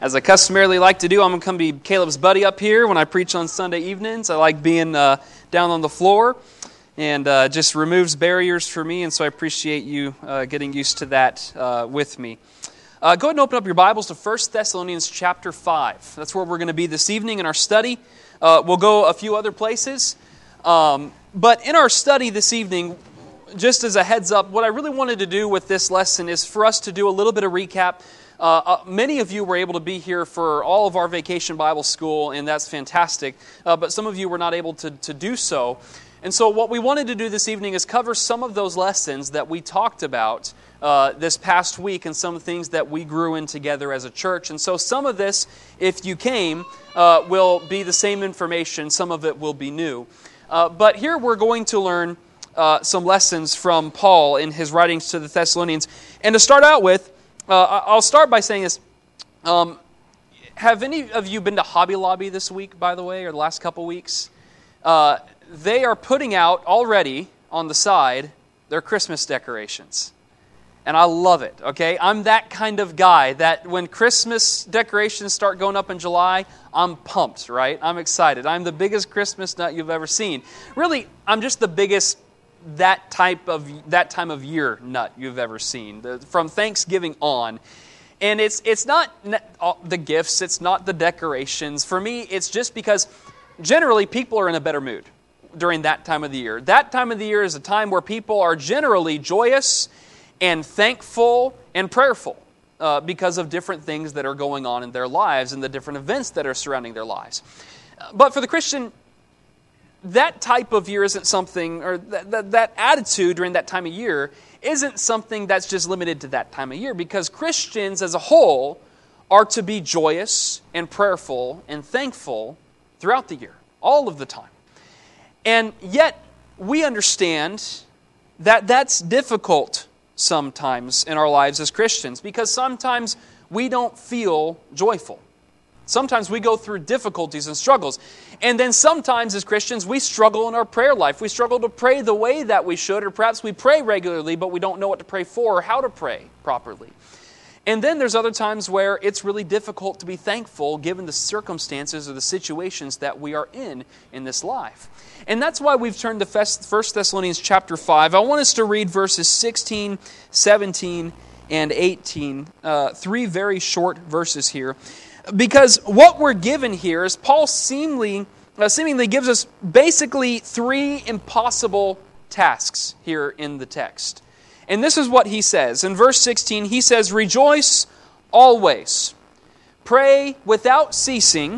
As I customarily like to do, I'm going to come be Caleb's buddy up here when I preach on Sunday evenings. I like being down on the floor, and just removes barriers for me, and so I appreciate you getting used to that with me. Go ahead and open up your Bibles to 1 Thessalonians chapter 5. That's where we're going to be this evening in our study. We'll go a few other places, but in our study this evening, just as a heads up, what I really wanted to do with this lesson is for us to do a little bit of recap. Many of you were able to be here for all of our Vacation Bible School, and that's fantastic, but some of you were not able to do so. And so what we wanted to do this evening is cover some of those lessons that we talked about this past week and some things that we grew in together as a church. And so some of this, if you came, will be the same information. Some of it will be new. But here we're going to learn some lessons from Paul in his writings to the Thessalonians. And to start out with, I'll start by saying this. Have any of you been to Hobby Lobby this week, by the way, or the last couple weeks? They are putting out already on the side their Christmas decorations. And I love it, okay? I'm that kind of guy that when Christmas decorations start going up in July, I'm pumped, right? I'm excited. I'm the biggest Christmas nut you've ever seen. Really, I'm just the biggest that time of year nut you've ever seen, from Thanksgiving on. And it's not the gifts, it's not the decorations. For me, it's just because generally people are in a better mood during that time of the year. That time of the year is a time where people are generally joyous and thankful and prayerful because of different things that are going on in their lives and the different events that are surrounding their lives. But for the Christian, that type of year isn't something, or that attitude during that time of year isn't something that's just limited to that time of year, because Christians as a whole are to be joyous and prayerful and thankful throughout the year, all of the time. And yet, we understand that that's difficult sometimes in our lives as Christians, because sometimes we don't feel joyful. Sometimes we go through difficulties and struggles. And then sometimes as Christians, we struggle in our prayer life. We struggle to pray the way that we should, or perhaps we pray regularly, but we don't know what to pray for or how to pray properly. And then there's other times where it's really difficult to be thankful given the circumstances or the situations that we are in this life. And that's why we've turned to 1 Thessalonians chapter 5. I want us to read verses 16, 17, and 18. Three very short verses here. Because what we're given here is Paul seemingly gives us basically three impossible tasks here in the text. And this is what he says. In verse 16, he says, "Rejoice always, pray without ceasing,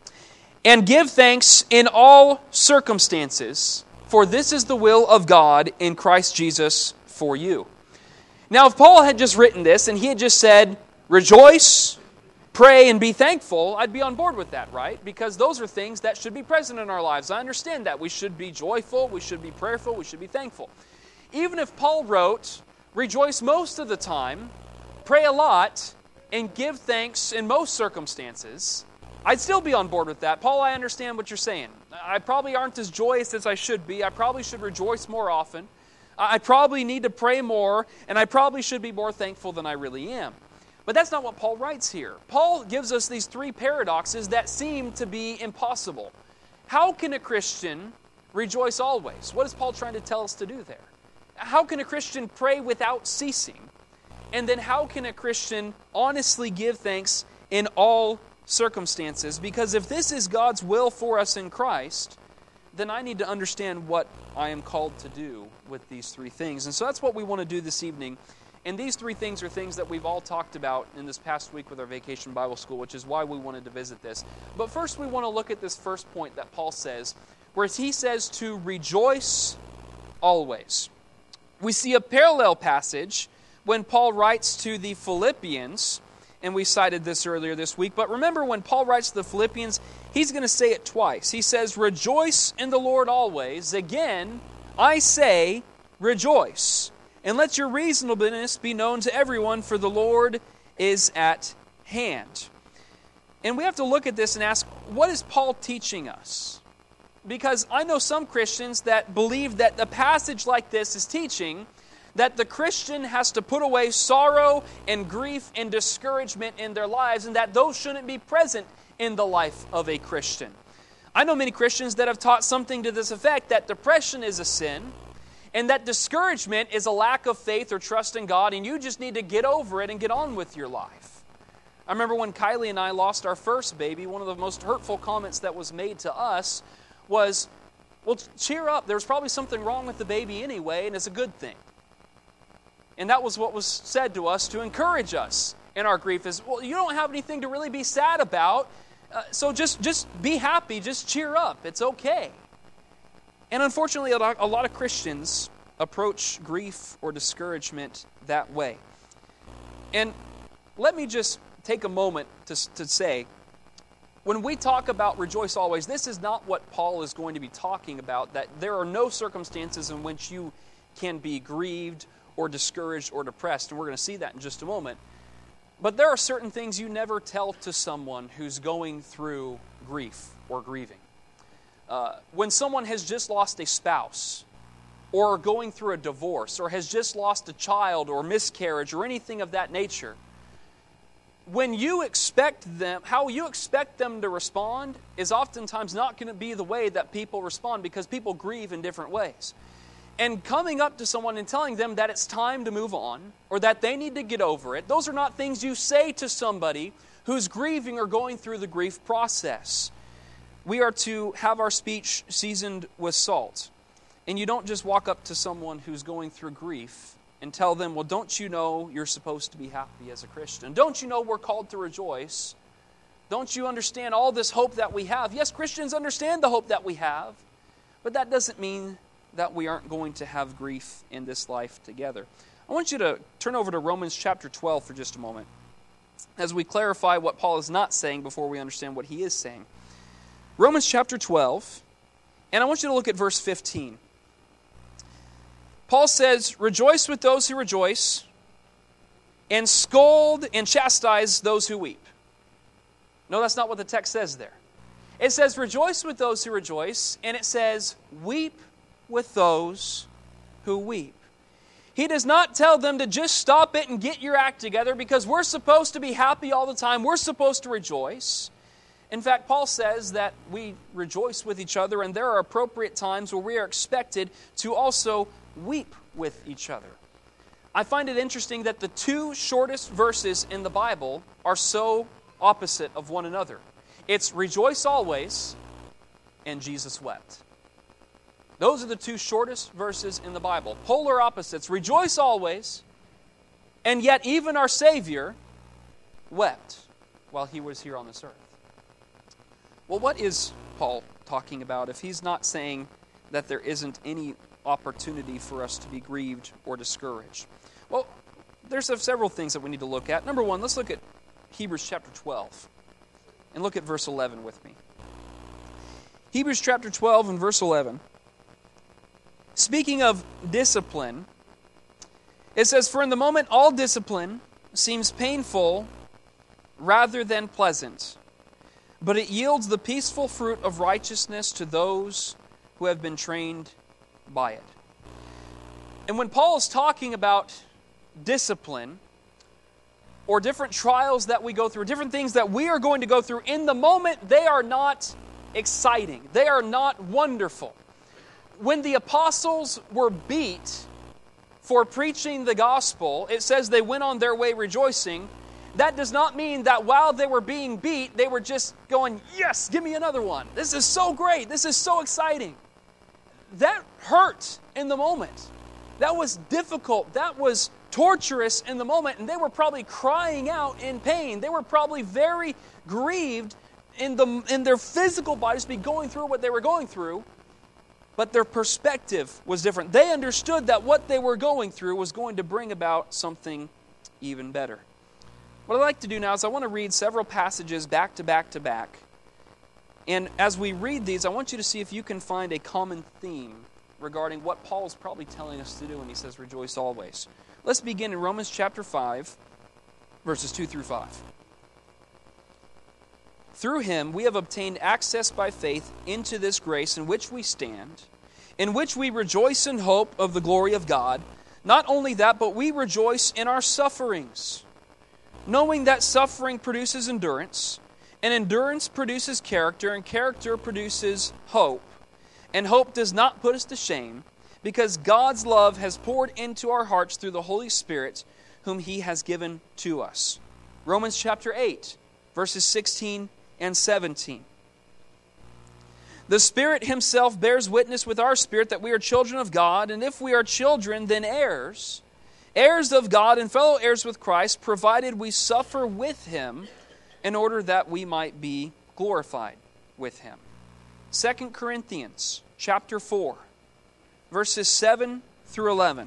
and give thanks in all circumstances, for this is the will of God in Christ Jesus for you." Now, if Paul had just written this and he had just said, "Rejoice, pray, and be thankful," I'd be on board with that, right? Because those are things that should be present in our lives. I understand that. We should be joyful, we should be prayerful, we should be thankful. Even if Paul wrote, "Rejoice most of the time, pray a lot, and give thanks in most circumstances," I'd still be on board with that. Paul, I understand what you're saying. I probably aren't as joyous as I should be. I probably should rejoice more often. I probably need to pray more, and I probably should be more thankful than I really am. But that's not what Paul writes here. Paul gives us these three paradoxes that seem to be impossible. How can a Christian rejoice always? What is Paul trying to tell us to do there? How can a Christian pray without ceasing? And then how can a Christian honestly give thanks in all circumstances? Because if this is God's will for us in Christ, then I need to understand what I am called to do with these three things. And so that's what we want to do this evening. And these three things are things that we've all talked about in this past week with our Vacation Bible School, which is why we wanted to visit this. But first we want to look at this first point that Paul says, where he says to rejoice always. We see a parallel passage when Paul writes to the Philippians, and we cited this earlier this week. But remember, when Paul writes to the Philippians, he's going to say it twice. He says, "Rejoice in the Lord always. Again, I say, rejoice. And let your reasonableness be known to everyone, for the Lord is at hand." And we have to look at this and ask, what is Paul teaching us? Because I know some Christians that believe that a passage like this is teaching that the Christian has to put away sorrow and grief and discouragement in their lives, and that those shouldn't be present in the life of a Christian. I know many Christians that have taught something to this effect, that depression is a sin, and that discouragement is a lack of faith or trust in God, and you just need to get over it and get on with your life. I remember when Kylie and I lost our first baby, one of the most hurtful comments that was made to us was, well, cheer up, there's probably something wrong with the baby anyway, and it's a good thing. And that was what was said to us to encourage us in our grief is, well, you don't have anything to really be sad about, so just be happy, just cheer up, it's okay. And unfortunately, a lot of Christians approach grief or discouragement that way. And let me just take a moment to say, when we talk about rejoice always, this is not what Paul is going to be talking about, that there are no circumstances in which you can be grieved or discouraged or depressed, and we're going to see that in just a moment. But there are certain things you never tell to someone who's going through grief or grieving. When someone has just lost a spouse, or going through a divorce, or has just lost a child or miscarriage or anything of that nature, when you expect them, how you expect them to respond is oftentimes not going to be the way that people respond, because people grieve in different ways. And coming up to someone and telling them that it's time to move on, or that they need to get over it, those are not things you say to somebody who's grieving or going through the grief process. We are to have our speech seasoned with salt. And you don't just walk up to someone who's going through grief and tell them, well, don't you know you're supposed to be happy as a Christian? Don't you know we're called to rejoice? Don't you understand all this hope that we have? Yes, Christians understand the hope that we have, but that doesn't mean that we aren't going to have grief in this life together. I want you to turn over to Romans chapter 12 for just a moment, as we clarify what Paul is not saying before we understand what he is saying. Romans chapter 12, and I want you to look at verse 15. Paul says, rejoice with those who rejoice, and scold and chastise those who weep. No, that's not what the text says there. It says, rejoice with those who rejoice, and it says, weep with those who weep. He does not tell them to just stop it and get your act together, because we're supposed to be happy all the time. We're supposed to rejoice. In fact, Paul says that we rejoice with each other, and there are appropriate times where we are expected to also weep with each other. I find it interesting that the two shortest verses in the Bible are so opposite of one another. It's rejoice always and Jesus wept. Those are the two shortest verses in the Bible. Polar opposites. Rejoice always, and yet even our Savior wept while he was here on this earth. Well, what is Paul talking about if he's not saying that there isn't any opportunity for us to be grieved or discouraged? Well, there's several things that we need to look at. Number one, let's look at Hebrews chapter 12 and look at verse 11 with me. Hebrews chapter 12 and verse 11. Speaking of discipline, it says, for in the moment all discipline seems painful rather than pleasant, but it yields the peaceful fruit of righteousness to those who have been trained by it. And when Paul is talking about discipline, or different trials that we go through, different things that we are going to go through, in the moment they are not exciting. They are not wonderful. When the apostles were beat for preaching the gospel, it says they went on their way rejoicing. That does not mean that while they were being beat, they were just going, yes, give me another one. This is so great. This is so exciting. That hurt in the moment. That was difficult. That was torturous in the moment. And they were probably crying out in pain. They were probably very grieved in their physical bodies to be going through what they were going through. But their perspective was different. They understood that what they were going through was going to bring about something even better. What I'd like to do now is I want to read several passages back to back to back. And as we read these, I want you to see if you can find a common theme regarding what Paul is probably telling us to do when he says rejoice always. Let's begin in Romans chapter 5, verses 2 through 5. Through him we have obtained access by faith into this grace in which we stand, in which we rejoice in hope of the glory of God. Not only that, but we rejoice in our sufferings, knowing that suffering produces endurance, and endurance produces character, and character produces hope. And hope does not put us to shame, because God's love has poured into our hearts through the Holy Spirit, whom He has given to us. Romans chapter 8, verses 16 and 17. The Spirit Himself bears witness with our spirit that we are children of God, and if we are children, then heirs, heirs of God and fellow heirs with Christ, provided we suffer with Him, in order that we might be glorified with Him. 2 Corinthians chapter 4, verses 7 through 11.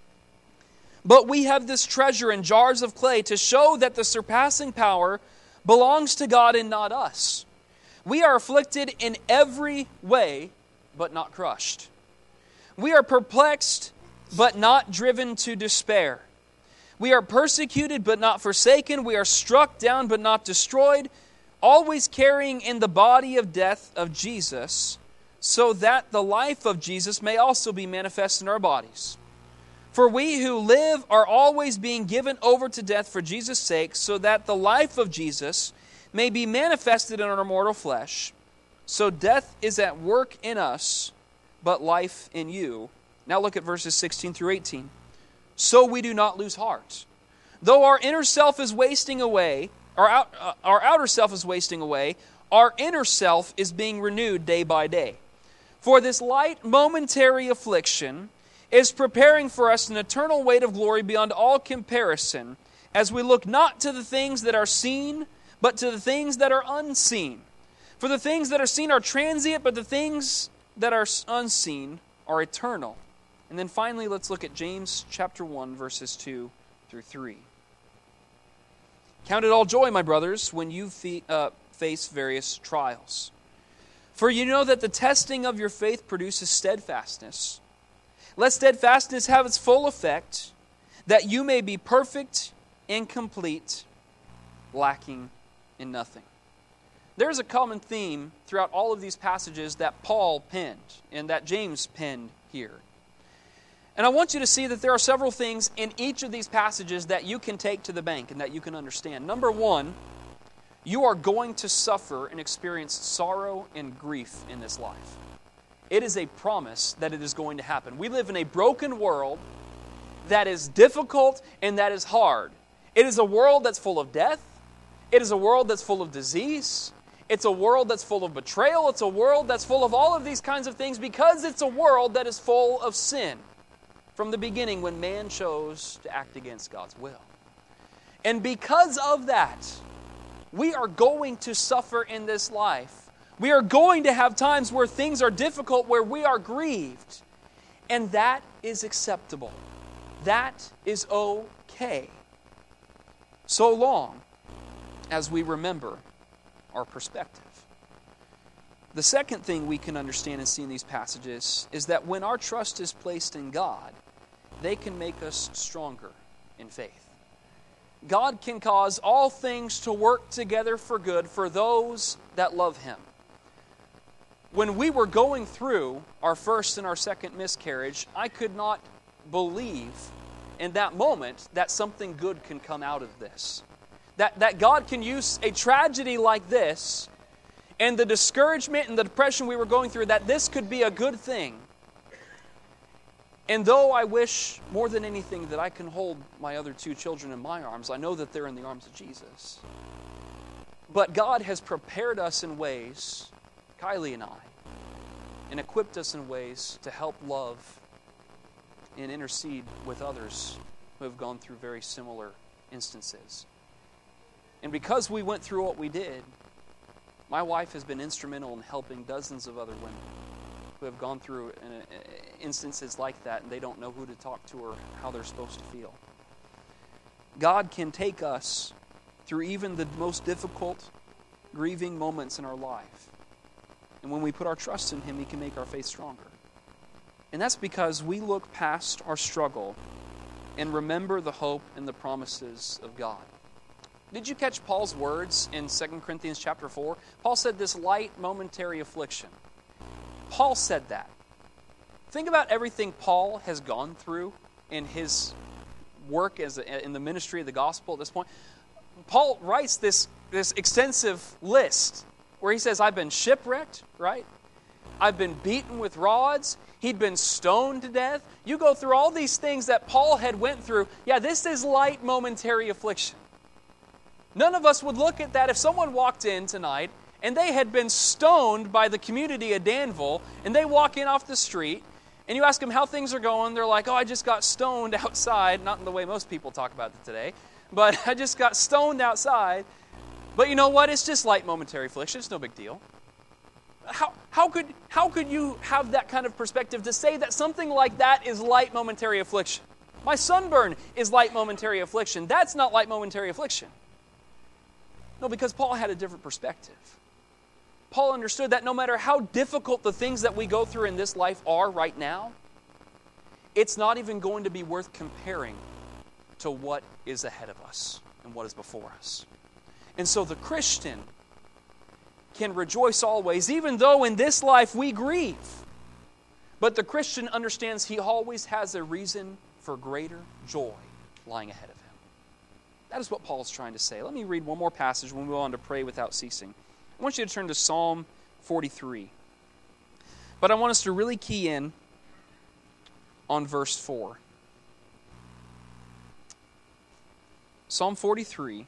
But we have this treasure in jars of clay to show that the surpassing power belongs to God and not us. We are afflicted in every way, but not crushed. We are perplexed, but not driven to despair. We are persecuted, but not forsaken. We are struck down, but not destroyed, always carrying in the body of death of Jesus, so that the life of Jesus may also be manifest in our bodies. For we who live are always being given over to death for Jesus' sake, so that the life of Jesus may be manifested in our mortal flesh. So death is at work in us, but life in you. Now look at verses 16 through 18. So we do not lose heart. Though our inner self is wasting away, our outer self is wasting away, our inner self is being renewed day by day. For this light momentary affliction is preparing for us an eternal weight of glory beyond all comparison, as we look not to the things that are seen, but to the things that are unseen. For the things that are seen are transient, but the things that are unseen are eternal. And then finally, let's look at James chapter 1, verses 2 through 3. Count it all joy, my brothers, when you face various trials. For you know that the testing of your faith produces steadfastness. Let steadfastness have its full effect, that you may be perfect and complete, lacking in nothing. There's a common theme throughout all of these passages that Paul penned and that James penned here. And I want you to see that there are several things in each of these passages that you can take to the bank and that you can understand. Number one, you are going to suffer and experience sorrow and grief in this life. It is a promise that it is going to happen. We live in a broken world that is difficult and that is hard. It is a world that's full of death. It is a world that's full of disease. It's a world that's full of betrayal. It's a world that's full of all of these kinds of things because it's a world that is full of sin from the beginning when man chose to act against God's will. And because of that, we are going to suffer in this life. We are going to have times where things are difficult, where we are grieved. And that is acceptable. That is okay. So long as we remember our perspective. The second thing we can understand and see in these passages is that when our trust is placed in God, they can make us stronger in faith. God can cause all things to work together for good for those that love Him. When we were going through our first and our second miscarriage, I could not believe in that moment that something good can come out of this. That God can use a tragedy like this and the discouragement and the depression we were going through, that this could be a good thing. And though I wish more than anything that I can hold my other two children in my arms, I know that they're in the arms of Jesus. But God has prepared us in ways, Kylie and I, and equipped us in ways to help love and intercede with others who have gone through very similar instances. And because we went through what we did, my wife has been instrumental in helping dozens of other women who have gone through instances like that, and they don't know who to talk to or how they're supposed to feel. God can take us through even the most difficult, grieving moments in our life. And when we put our trust in Him, He can make our faith stronger. And that's because we look past our struggle and remember the hope and the promises of God. Did you catch Paul's words in 2 Corinthians chapter 4? Paul said this light momentary affliction. Paul said that. Think about everything Paul has gone through in his work in the ministry of the gospel at this point, Paul writes this extensive list where he says, I've been shipwrecked, right? I've been beaten with rods. He'd been stoned to death. You go through all these things that Paul had went through. Yeah, this is light momentary affliction. None of us would look at that if someone walked in tonight and they had been stoned by the community of Danville, and they walk in off the street, and you ask them how things are going. They're like, oh, I just got stoned outside. Not in the way most people talk about it today, but I just got stoned outside. But you know what? It's just light momentary affliction. It's no big deal. How could you have that kind of perspective to say that something like that is light momentary affliction? My sunburn is light momentary affliction. That's not light momentary affliction. No, because Paul had a different perspective. Paul understood that no matter how difficult the things that we go through in this life are right now, it's not even going to be worth comparing to what is ahead of us and what is before us. And so the Christian can rejoice always, even though in this life we grieve. But the Christian understands he always has a reason for greater joy lying ahead of him. That is what Paul is trying to say. Let me read one more passage when we go on to pray without ceasing. I want you to turn to Psalm 43. But I want us to really key in on verse 4. Psalm 43.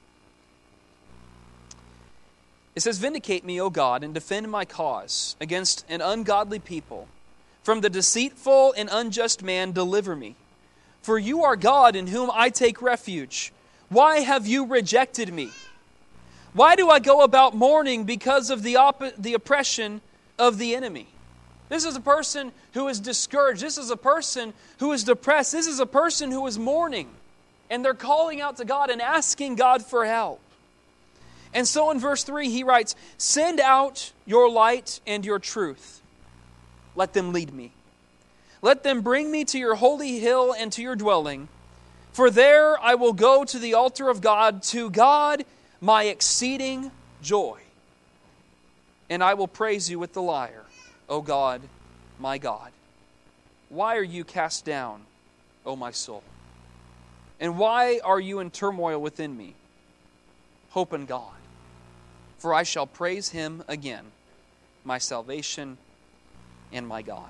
It says, Vindicate me, O God, and defend my cause against an ungodly people. From the deceitful and unjust man deliver me. For you are God in whom I take refuge. Why have you rejected me? Why do I go about mourning because of the oppression of the enemy? This is a person who is discouraged. This is a person who is depressed. This is a person who is mourning. And they're calling out to God and asking God for help. And so in verse 3 he writes, Send out your light and your truth. Let them lead me. Let them bring me to your holy hill and to your dwelling. For there I will go to the altar of God, to God my exceeding joy. And I will praise you with the lyre, O God, my God. Why are you cast down, O my soul? And why are you in turmoil within me? Hope in God, for I shall praise him again, my salvation and my God.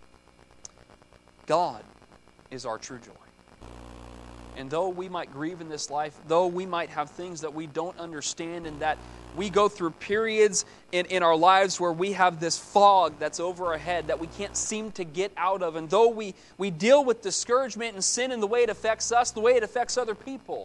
God is our true joy. And though we might grieve in this life, though we might have things that we don't understand and that we go through periods in our lives where we have this fog that's over our head that we can't seem to get out of, and though we deal with discouragement and sin in the way it affects us, the way it affects other people,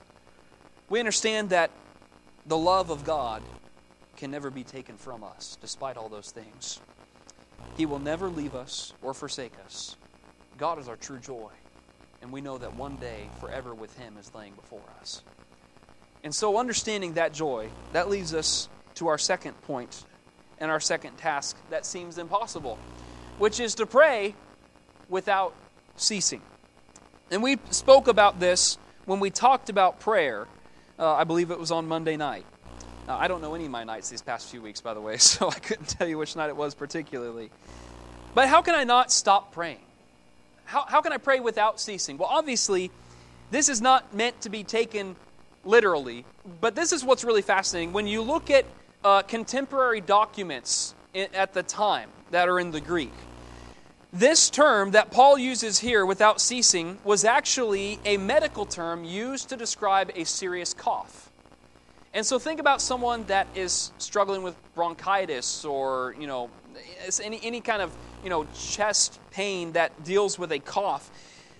we understand that the love of God can never be taken from us, despite all those things. He will never leave us or forsake us. God is our true joy. And we know that one day, forever with him is laying before us. And so understanding that joy, that leads us to our second point and our second task that seems impossible, which is to pray without ceasing. And we spoke about this when we talked about prayer. I believe it was on Monday night. I don't know any of my nights these past few weeks, by the way, so I couldn't tell you which night it was particularly. But how can I not stop praying? How can I pray without ceasing? Well, obviously, this is not meant to be taken literally, but this is what's really fascinating. When you look at contemporary documents at the time that are in the Greek, this term that Paul uses here, without ceasing, was actually a medical term used to describe a serious cough. And so think about someone that is struggling with bronchitis or, any kind of, chest pain that deals with a cough.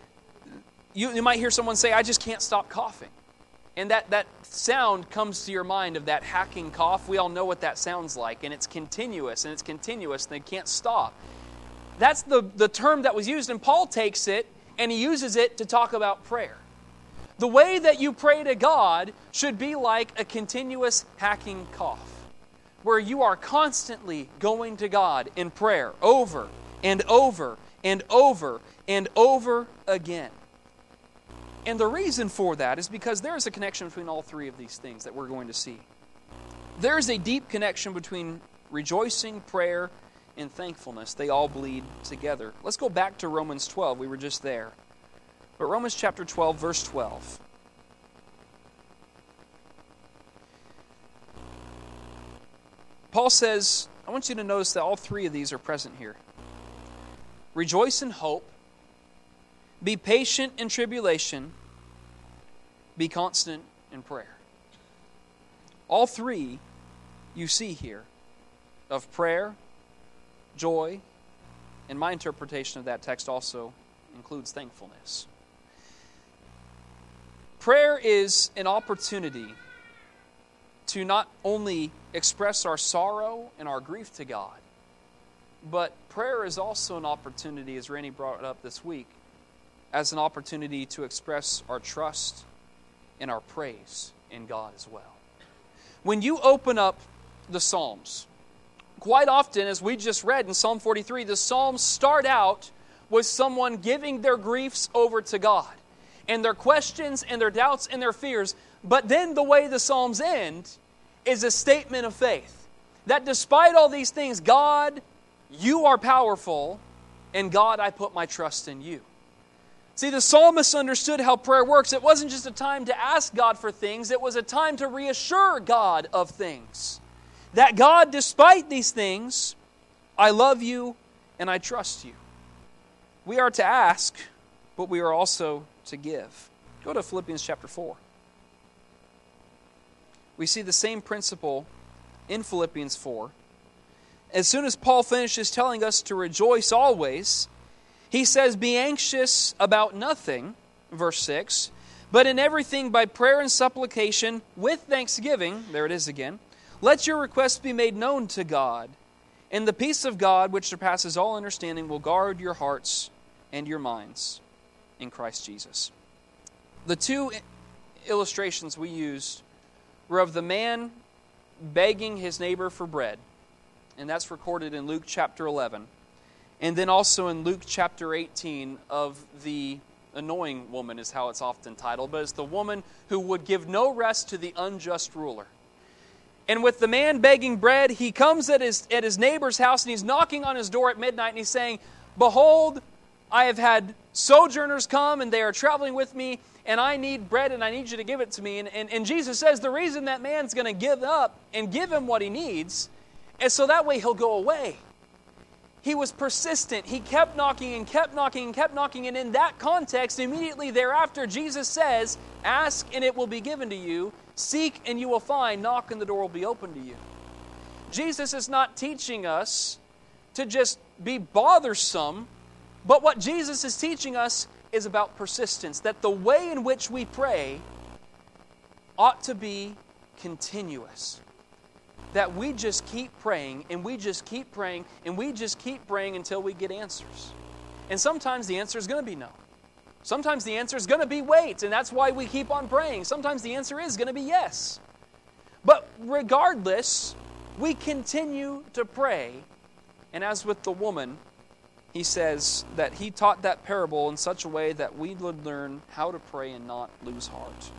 You might hear someone say, I just can't stop coughing. And that sound comes to your mind of that hacking cough. We all know what that sounds like. And it's continuous, and they can't stop. That's the term that was used, and Paul takes it, and he uses it to talk about prayer. The way that you pray to God should be like a continuous hacking cough, where you are constantly going to God in prayer over and over and over and over again. And the reason for that is because there is a connection between all three of these things that we're going to see. There is a deep connection between rejoicing, prayer, and thankfulness. They all bleed together. Let's go back to Romans 12. We were just there. But Romans chapter 12, verse 12. Paul says, I want you to notice that all three of these are present here. Rejoice in hope, be patient in tribulation, be constant in prayer. All three you see here of prayer, joy, and my interpretation of that text also includes thankfulness. Prayer is an opportunity to not only express our sorrow and our grief to God, but prayer is also an opportunity, as Randy brought it up this week, as an opportunity to express our trust and our praise in God as well. When you open up the Psalms, quite often, as we just read in Psalm 43, the Psalms start out with someone giving their griefs over to God, and their questions and their doubts and their fears. But then the way the Psalms end is a statement of faith. That despite all these things, God, you are powerful, and God, I put my trust in you. See, the psalmist understood how prayer works. It wasn't just a time to ask God for things, it was a time to reassure God of things. That God, despite these things, I love you and I trust you. We are to ask, but we are also to give. Go to Philippians chapter 4. We see the same principle in Philippians 4. As soon as Paul finishes telling us to rejoice always, he says, be anxious about nothing, verse 6, but in everything by prayer and supplication with thanksgiving, there it is again, let your requests be made known to God, and the peace of God, which surpasses all understanding, will guard your hearts and your minds in Christ Jesus. The two illustrations we used were of the man begging his neighbor for bread, and that's recorded in Luke chapter 11, and then also in Luke chapter 18 of the annoying woman is how it's often titled, but it's the woman who would give no rest to the unjust ruler. And with the man begging bread, he comes at his neighbor's house and he's knocking on his door at midnight and he's saying, behold, I have had sojourners come and they are traveling with me and I need bread and I need you to give it to me. And Jesus says the reason that man's going to give up and give him what he needs is so that way he'll go away. He was persistent. He kept knocking and kept knocking and kept knocking. And in that context, immediately thereafter, Jesus says, ask and it will be given to you. Seek and you will find. Knock and the door will be open to you. Jesus is not teaching us to just be bothersome, but what Jesus is teaching us is about persistence. That the way in which we pray ought to be continuous. That we just keep praying and we just keep praying and we just keep praying until we get answers. And sometimes the answer is going to be no. Sometimes the answer is going to be wait, and that's why we keep on praying. Sometimes the answer is going to be yes. But regardless, we continue to pray. And as with the woman, he says that he taught that parable in such a way that we would learn how to pray and not lose heart.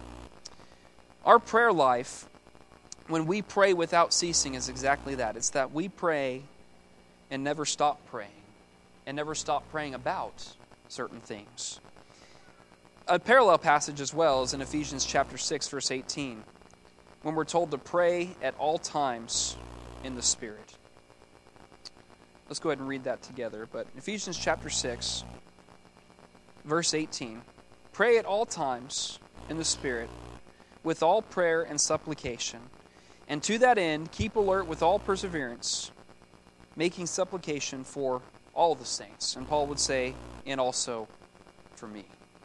Our prayer life, when we pray without ceasing, is exactly that. It's that we pray and never stop praying, and never stop praying about certain things. A parallel passage as well is in Ephesians chapter 6, verse 18, when we're told to pray at all times in the Spirit. Let's go ahead and read that together. But Ephesians chapter 6, verse 18, pray at all times in the Spirit with all prayer and supplication. And to that end, keep alert with all perseverance, making supplication for all the saints. And Paul would say, and also for me.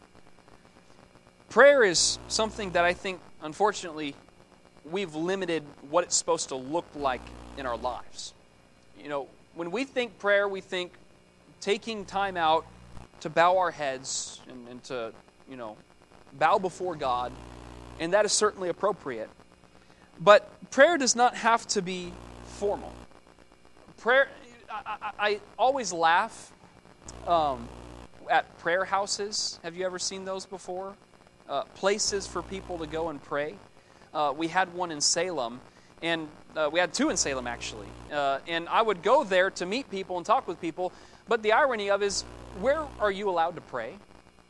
Prayer is something that I think, unfortunately, we've limited what it's supposed to look like in our lives. You know, when we think prayer, we think taking time out to bow our heads and to, bow before God. And that is certainly appropriate. But prayer does not have to be formal. Prayer, I always laugh at prayer houses. Have you ever seen those before? Places for people to go and pray. We had one in Salem, and we had two in Salem actually. And I would go there to meet people and talk with people. But the irony of it is, where are you allowed to pray?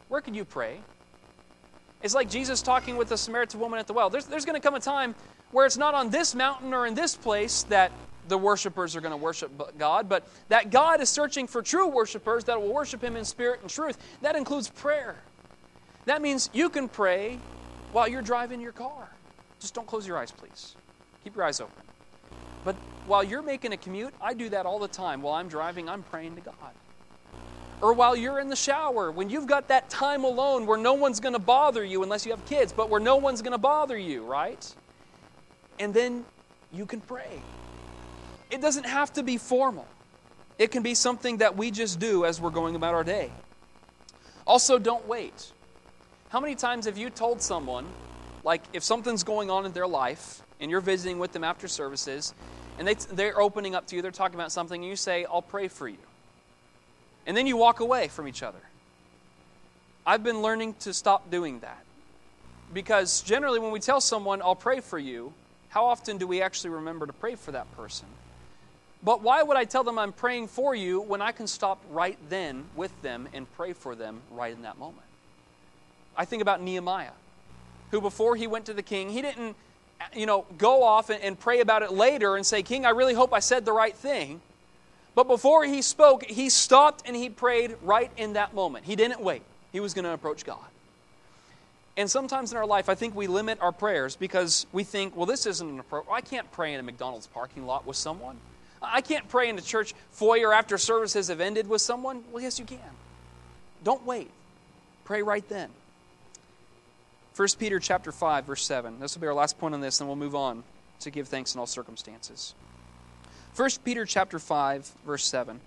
Where could you pray? It's like Jesus talking with the Samaritan woman at the well. There's going to come a time where it's not on this mountain or in this place that the worshipers are going to worship God, but that God is searching for true worshipers that will worship Him in spirit and truth. That includes prayer. That means you can pray while you're driving your car. Just don't close your eyes, please. Keep your eyes open. But while you're making a commute, I do that all the time. While I'm driving, I'm praying to God. Or while you're in the shower, when you've got that time alone where no one's going to bother you unless you have kids, but where no one's going to bother you, right? And then you can pray. It doesn't have to be formal. It can be something that we just do as we're going about our day. Also, don't wait. How many times have you told someone, like if something's going on in their life and you're visiting with them after services and they're opening up to you, they're talking about something, and you say, I'll pray for you. And then you walk away from each other. I've been learning to stop doing that. Because generally when we tell someone, I'll pray for you, how often do we actually remember to pray for that person? But why would I tell them I'm praying for you when I can stop right then with them and pray for them right in that moment? I think about Nehemiah, who before he went to the king, he didn't go off and pray about it later and say, King, I really hope I said the right thing. But before he spoke, he stopped and he prayed right in that moment. He didn't wait. He was going to approach God. And sometimes in our life, I think we limit our prayers because we think, well, this isn't an approach. I can't pray in a McDonald's parking lot with someone. I can't pray in the church foyer after services have ended with someone. Well, yes, you can. Don't wait. Pray right then. 1 Peter chapter 5, verse 7. This will be our last point on this, and we'll move on to give thanks in all circumstances. 1 Peter chapter 5, verse 7.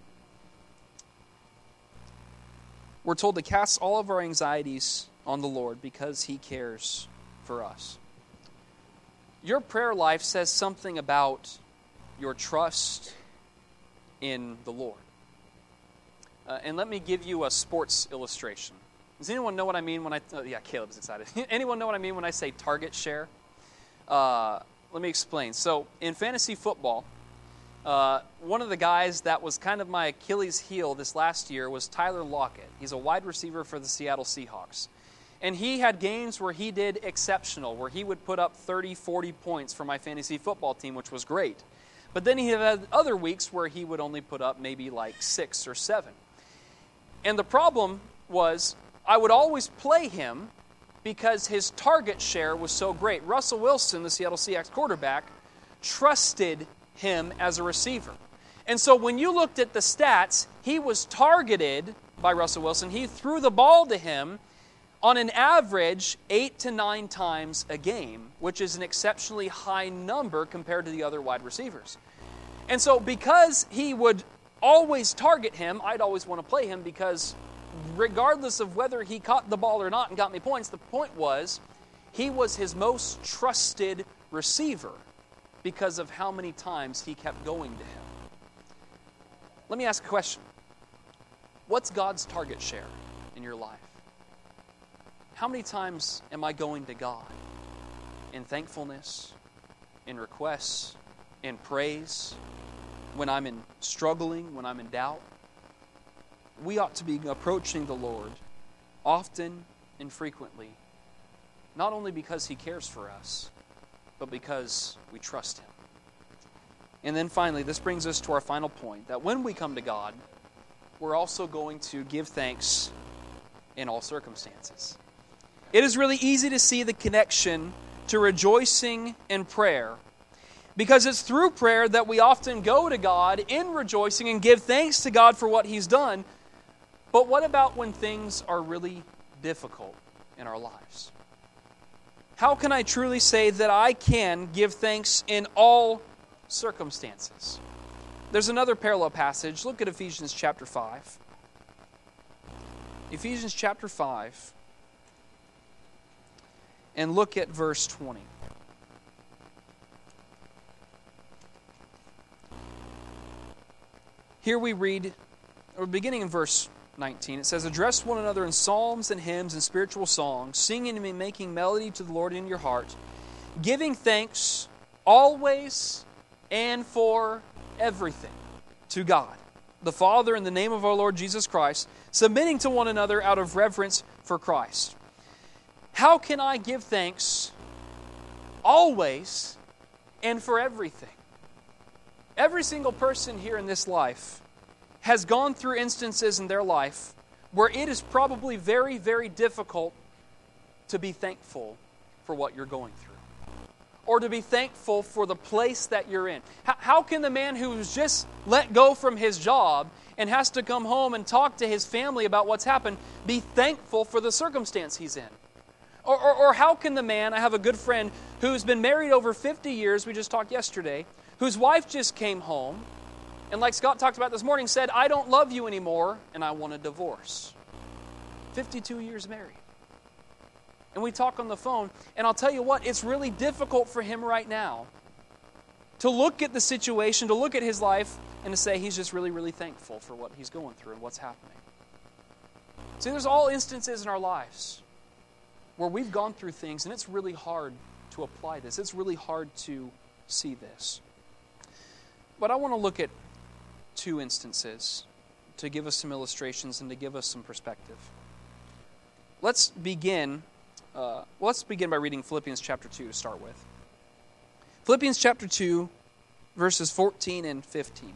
We're told to cast all of our anxieties on the Lord because He cares for us. Your prayer life says something about your trust in the Lord. And let me give you a sports illustration. Does anyone know what I mean when I... yeah, Caleb's excited. Anyone know what I mean when I say target share? Let me explain. So, in fantasy football, one of the guys that was kind of my Achilles heel this last year was Tyler Lockett. He's a wide receiver for the Seattle Seahawks. And he had games where he did exceptional, where he would put up 30, 40 points for my fantasy football team, which was great. But then he had other weeks where he would only put up maybe like 6 or 7. And the problem was I would always play him because his target share was so great. Russell Wilson, the Seattle Seahawks quarterback, trusted him as a receiver. And so when you looked at the stats, he was targeted by Russell Wilson. He threw the ball to him on an average 8 to 9 times a game, which is an exceptionally high number compared to the other wide receivers. And so because he would always target him, I'd always want to play him because regardless of whether he caught the ball or not and got me points, the point was he was his most trusted receiver because of how many times he kept going to him. Let me ask a question. What's God's target share in your life? How many times am I going to God in thankfulness, in requests, in praise, when I'm struggling, when I'm in doubt? We ought to be approaching the Lord often and frequently, not only because He cares for us, but because we trust Him. And then finally, this brings us to our final point, that when we come to God, we're also going to give thanks in all circumstances. It is really easy to see the connection to rejoicing and prayer, because it's through prayer that we often go to God in rejoicing and give thanks to God for what He's done. But what about when things are really difficult in our lives? How can I truly say that I can give thanks in all circumstances? There's another parallel passage. Look at Ephesians chapter 5. Ephesians chapter 5. And look at verse 20. Here we read, or beginning in verse 19, it says, address one another in psalms and hymns and spiritual songs, singing and making melody to the Lord in your heart, giving thanks always and for everything to God, the Father, in the name of our Lord Jesus Christ, submitting to one another out of reverence for Christ. How can I give thanks always and for everything? Every single person here in this life has gone through instances in their life where it is probably very, very difficult to be thankful for what you're going through, or to be thankful for the place that you're in. How can the man who's just let go from his job and has to come home and talk to his family about what's happened be thankful for the circumstance he's in? Or how can the man, I have a good friend who's been married over 50 years, we just talked yesterday, whose wife just came home, and like Scott talked about this morning, said, I don't love you anymore, and I want a divorce. 52 years married. And we talk on the phone, and I'll tell you what, it's really difficult for him right now to look at the situation, to look at his life, and to say he's just really, really thankful for what he's going through and what's happening. See, there's all instances in our lives where we've gone through things, and it's really hard to apply this. It's really hard to see this. But I want to look at two instances to give us some illustrations and to give us some perspective. Let's begin by reading Philippians chapter 2 to start with. Philippians chapter 2, verses 14 and 15.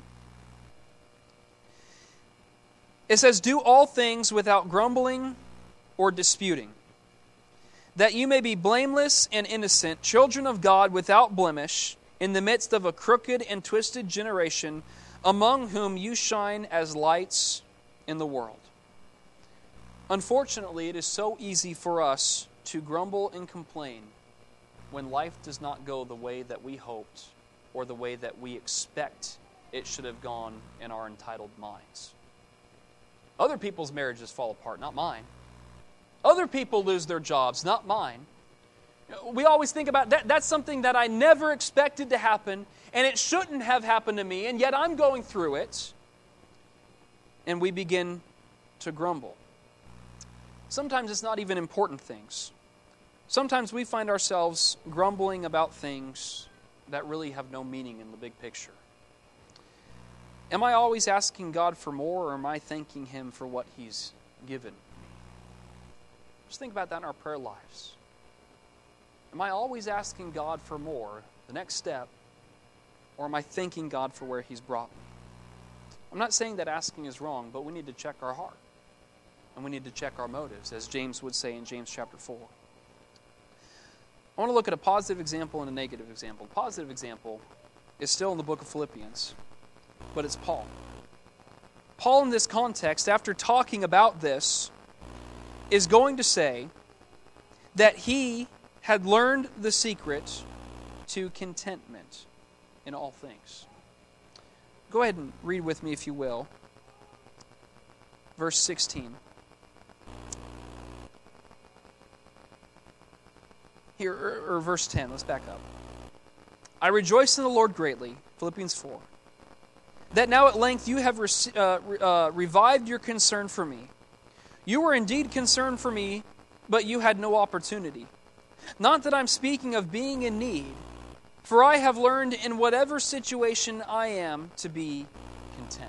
It says, do all things without grumbling or disputing, that you may be blameless and innocent, children of God without blemish, in the midst of a crooked and twisted generation, among whom you shine as lights in the world. Unfortunately, it is so easy for us to grumble and complain when life does not go the way that we hoped or the way that we expect it should have gone in our entitled minds. Other people's marriages fall apart, not mine. Other people lose their jobs, not mine. We always think about that's something that I never expected to happen, and it shouldn't have happened to me, and yet I'm going through it. And we begin to grumble. Sometimes it's not even important things. Sometimes we find ourselves grumbling about things that really have no meaning in the big picture. Am I always asking God for more, or am I thanking Him for what He's given me? Just think about that in our prayer lives. Am I always asking God for more, the next step, or am I thanking God for where He's brought me? I'm not saying that asking is wrong, but we need to check our heart. And we need to check our motives, as James would say in James chapter 4. I want to look at a positive example and a negative example. The positive example is still in the book of Philippians, but it's Paul. Paul, in this context, after talking about this, is going to say that he had learned the secret to contentment in all things. Go ahead and read with me, if you will. Verse 16. Here, or verse 10, let's back up. I rejoice in the Lord greatly, Philippians 4, that now at length you have revived your concern for me. You were indeed concerned for me, but you had no opportunity. Not that I'm speaking of being in need, for I have learned in whatever situation I am to be content.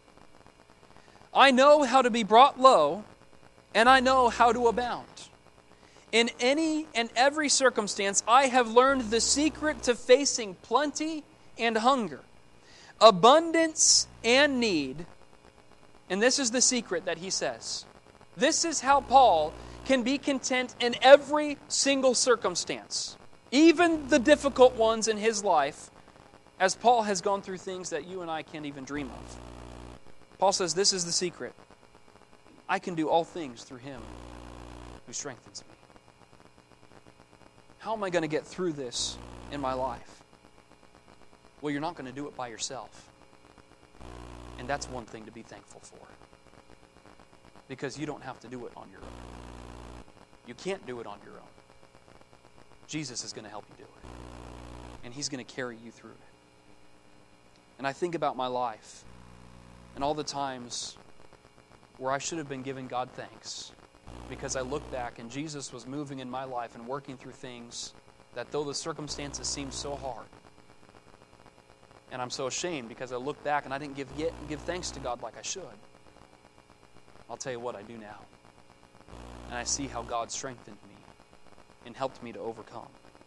I know how to be brought low, and I know how to abound. In any and every circumstance, I have learned the secret to facing plenty and hunger, abundance and need. And this is the secret that he says. This is how Paul can be content in every single circumstance, even the difficult ones in his life, as Paul has gone through things that you and I can't even dream of. Paul says, this is the secret. I can do all things through Him who strengthens me. How am I going to get through this in my life? Well, you're not going to do it by yourself. And that's one thing to be thankful for. Because you don't have to do it on your own. You can't do it on your own. Jesus is going to help you do it. And He's going to carry you through it. And I think about my life and all the times where I should have been giving God thanks, because I look back and Jesus was moving in my life and working through things that, though the circumstances seemed so hard, and I'm so ashamed because I look back and I didn't give thanks to God like I should. I'll tell you what, I do now. and I see how God strengthened me and helped me to overcome.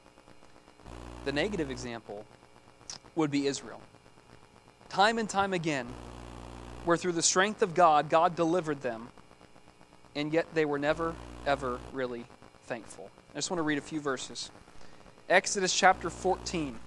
The negative example would be Israel. Time and time again, where through the strength of God, God delivered them, and yet they were never, ever really thankful. I just want to read a few verses. Exodus chapter 14.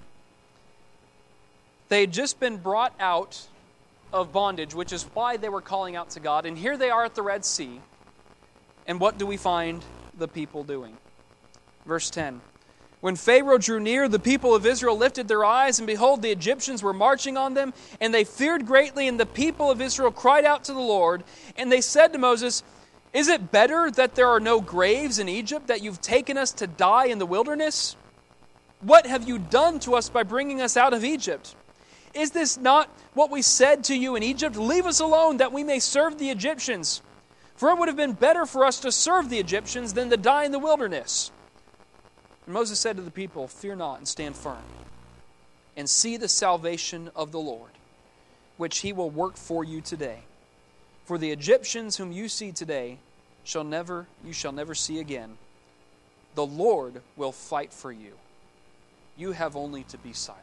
They had just been brought out of bondage, which is why they were calling out to God. And here they are at the Red Sea. And what do we find the people doing? Verse 10. When Pharaoh drew near, the people of Israel lifted their eyes, and behold, the Egyptians were marching on them, and they feared greatly, and the people of Israel cried out to the Lord, and they said to Moses, "Is it better that there are no graves in Egypt, that you've taken us to die in the wilderness? What have you done to us by bringing us out of Egypt? Is this not what we said to you in Egypt? Leave us alone, that we may serve the Egyptians. For it would have been better for us to serve the Egyptians than to die in the wilderness." And Moses said to the people, "Fear not, and stand firm, and see the salvation of the Lord, which he will work for you today. For the Egyptians whom you see today you shall never see again. The Lord will fight for you. You have only to be silent."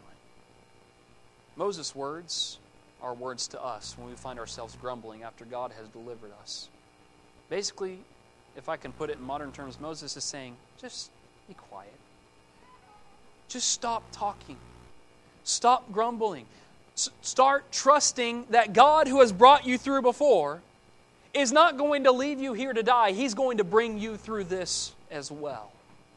Moses' words are words to us when we find ourselves grumbling after God has delivered us. Basically, if I can put it in modern terms, Moses is saying, just be quiet. Just stop talking. Stop grumbling. Start trusting that God, who has brought you through before, is not going to leave you here to die. He's going to bring you through this as well.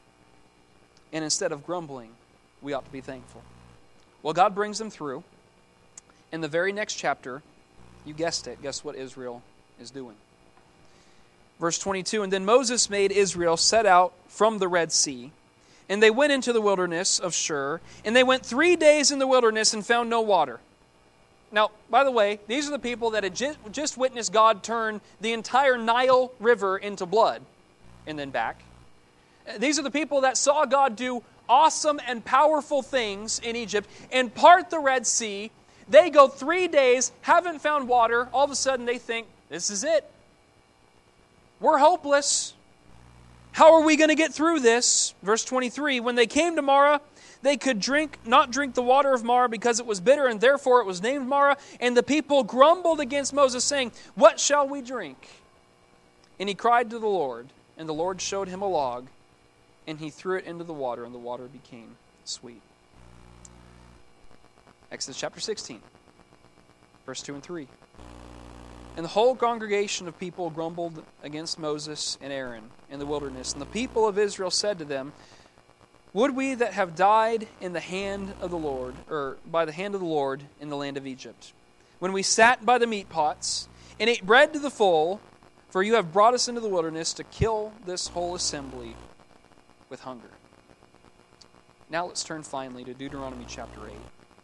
And instead of grumbling, we ought to be thankful. Well, God brings them through. In the very next chapter, you guessed it, guess what Israel is doing? Verse 22, "And then Moses made Israel set out from the Red Sea, and they went into the wilderness of Shur, and they went 3 days in the wilderness and found no water." Now, by the way, these are the people that had just witnessed God turn the entire Nile River into blood and then back. These are the people that saw God do awesome and powerful things in Egypt and part the Red Sea. They go 3 days, haven't found water. All of a sudden they think, this is it. We're hopeless. How are we going to get through this? Verse 23, "When they came to Marah, they could not drink the water of Marah because it was bitter, and therefore it was named Marah. And the people grumbled against Moses, saying, 'What shall we drink?' And he cried to the Lord, and the Lord showed him a log, and he threw it into the water, and the water became sweet." Exodus chapter 16, verse 2 and 3. "And the whole congregation of people grumbled against Moses and Aaron in the wilderness. And the people of Israel said to them, 'Would we that have died in the hand of the Lord, or by the hand of the Lord in the land of Egypt, when we sat by the meat pots and ate bread to the full, for you have brought us into the wilderness to kill this whole assembly with hunger.'" Now let's turn finally to Deuteronomy chapter 8.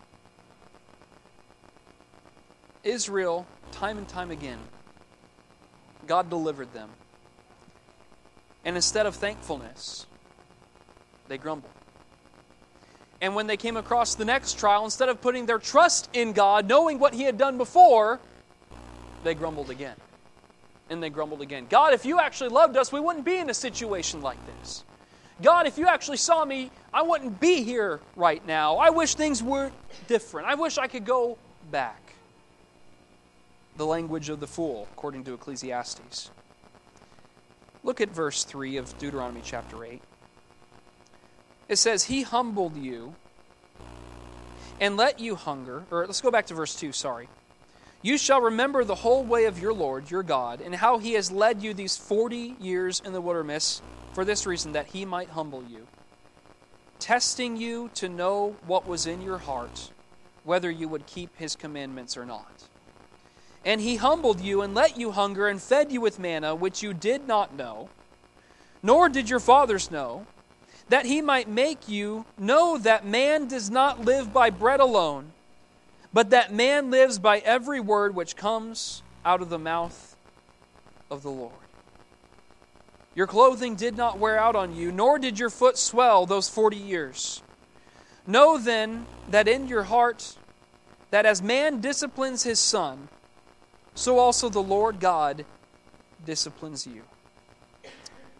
Israel, time and time again, God delivered them. And instead of thankfulness, they grumbled. And when they came across the next trial, instead of putting their trust in God, knowing what He had done before, they grumbled again. And they grumbled again. "God, if you actually loved us, we wouldn't be in a situation like this. God, if you actually saw me, I wouldn't be here right now. I wish things were different. I wish I could go back." The language of the fool, according to Ecclesiastes. Look at verse 3 of Deuteronomy chapter 8. It says, "He humbled you and let you hunger." Or let's go back to verse 2, sorry. "You shall remember the whole way of your Lord, your God, and how He has led you these 40 years in the wilderness for this reason, that He might humble you, testing you to know what was in your heart, whether you would keep His commandments or not. And He humbled you and let you hunger and fed you with manna, which you did not know, nor did your fathers know, that He might make you know that man does not live by bread alone, but that man lives by every word which comes out of the mouth of the Lord. Your clothing did not wear out on you, nor did your foot swell those 40 years. Know then that in your heart, that as man disciplines his son, so also the Lord God disciplines you."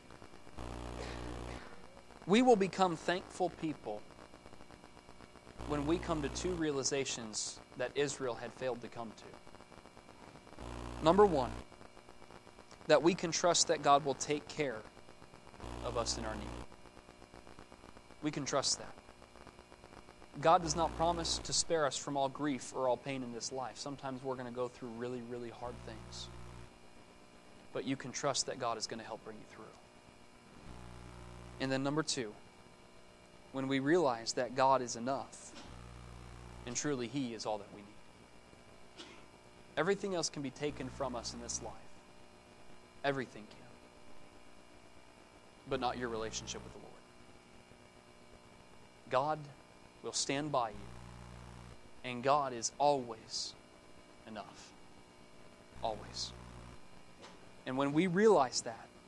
We will become thankful people when we come to two realizations that Israel had failed to come to. Number one, that we can trust that God will take care of us in our need. We can trust that. God does not promise to spare us from all grief or all pain in this life. Sometimes we're going to go through really, really hard things. But you can trust that God is going to help bring you through. And then number two, when we realize that God is enough, and truly He is all that we need. Everything else can be taken from us in this life. Everything can. But not your relationship with the Lord. God will stand by you. And God is always enough. Always. And when we realize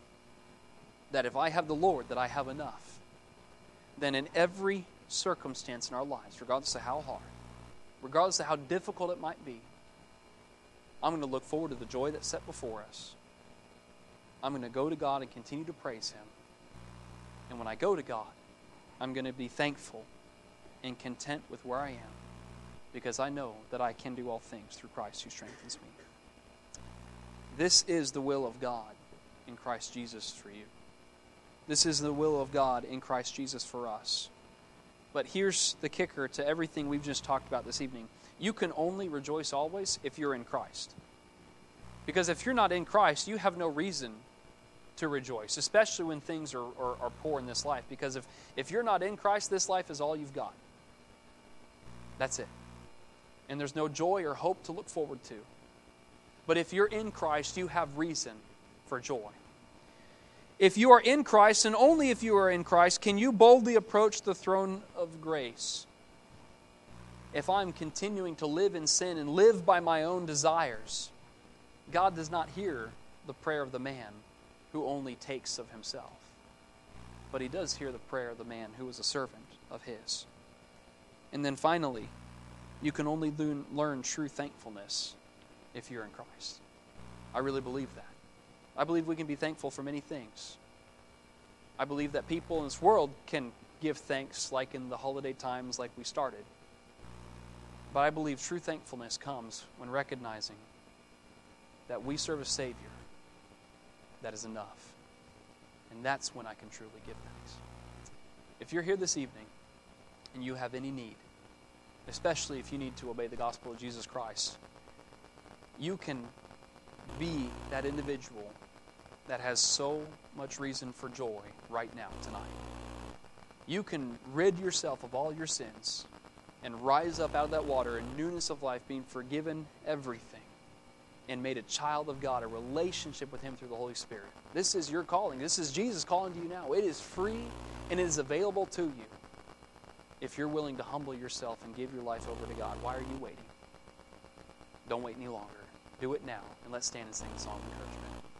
that if I have the Lord, that I have enough, then in every circumstance in our lives, regardless of how hard, regardless of how difficult it might be, I'm going to look forward to the joy that's set before us. I'm going to go to God and continue to praise Him. And when I go to God, I'm going to be thankful and content with where I am, because I know that I can do all things through Christ who strengthens me. This is the will of God in Christ Jesus for you. This is the will of God in Christ Jesus for us. But here's the kicker to everything we've just talked about this evening. You can only rejoice always if you're in Christ. Because if you're not in Christ, you have no reason to rejoice, especially when things are poor in this life. Because if you're not in Christ, this life is all you've got. That's it. And there's no joy or hope to look forward to. But if you're in Christ, you have reason for joy. If you are in Christ, and only if you are in Christ, can you boldly approach the throne of grace. If I'm continuing to live in sin and live by my own desires, God does not hear the prayer of the man who only takes of himself. But He does hear the prayer of the man who is a servant of His. And then finally, you can only learn true thankfulness if you're in Christ. I really believe that. I believe we can be thankful for many things. I believe that people in this world can give thanks like in the holiday times like we started. But I believe true thankfulness comes when recognizing that we serve a Savior that is enough. And that's when I can truly give thanks. If you're here this evening and you have any need, especially if you need to obey the gospel of Jesus Christ, you can be that individual that has so much reason for joy right now, tonight. You can rid yourself of all your sins and rise up out of that water in newness of life, being forgiven everything and made a child of God, a relationship with Him through the Holy Spirit. This is your calling. This is Jesus calling to you now. It is free and it is available to you if you're willing to humble yourself and give your life over to God. Why are you waiting? Don't wait any longer. Do it now, and let's stand and sing a song of encouragement.